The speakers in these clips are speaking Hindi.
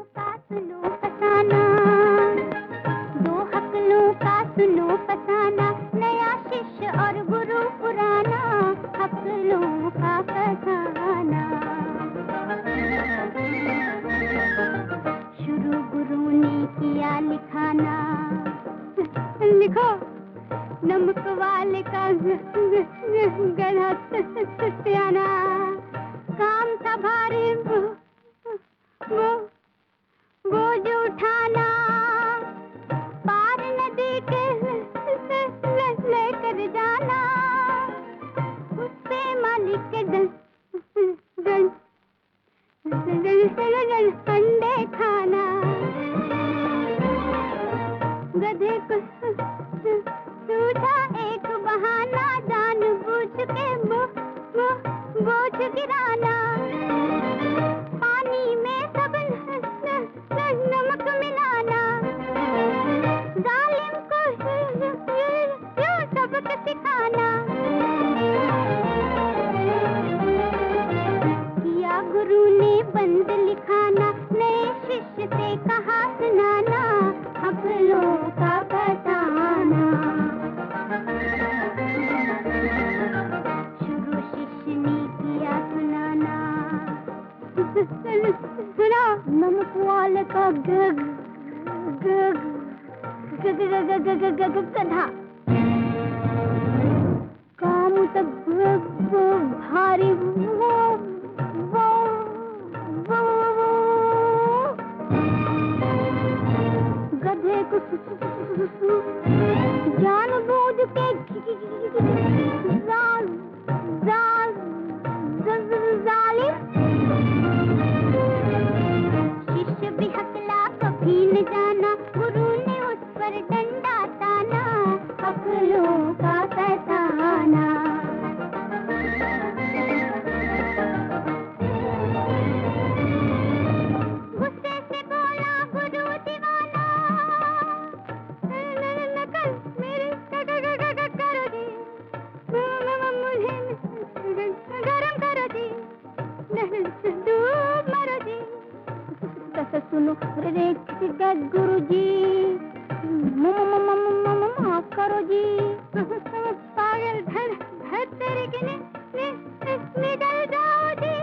का सुनो फसाना, दो हकलों का सुनो फसाना, नया शिष्य और गुरु पुराना, हकलों का फसाना। शुरू गुरु ने किया लिखाना, लिखो नमक वाले का गधा सियाना, काम था भारी बोझ उठाना, पार नदी के लेकर जाना, उससे मालिक के अंडे खाना, गधे को सूझा एक बहाना, जानबूझ के बोझ गिराना, पानी में सब नमक मिलाना, जालिम को सबक सिखाना। किया गुरु ने बंद लिखाना, नए शिष्य से कहा सुनाना, हकलों का फसाना। शुरू शिष्य ने किया सुनाना, सुना नमक वाले का गधा, काम तब भारी गधे को जानबूझ के जालिम, शिष्य भी हकला कभी न जाना, गुरु ने उस पर डंडा ताना, हकलों का फसाना। गुस्से से बोला गुरु दीवाना, नकल मेरी करो दी, मुझे गरम करो दी, डूब मरो दी। सुनो रे गुरु जी, माफ करो जी, पागल धर तेरे के निकल जाओ जी।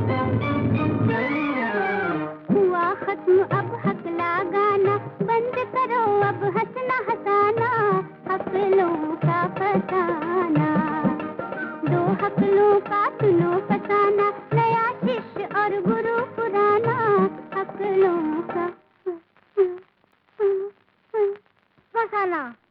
हुआ खत्म अब हकला गाना, बंद करो अब हंसना हंसाना, हकलों का फसाना। दो हकलों का सुनो फसाना, नया शिष्य और गुरु पुराना, हकलों का फसाना।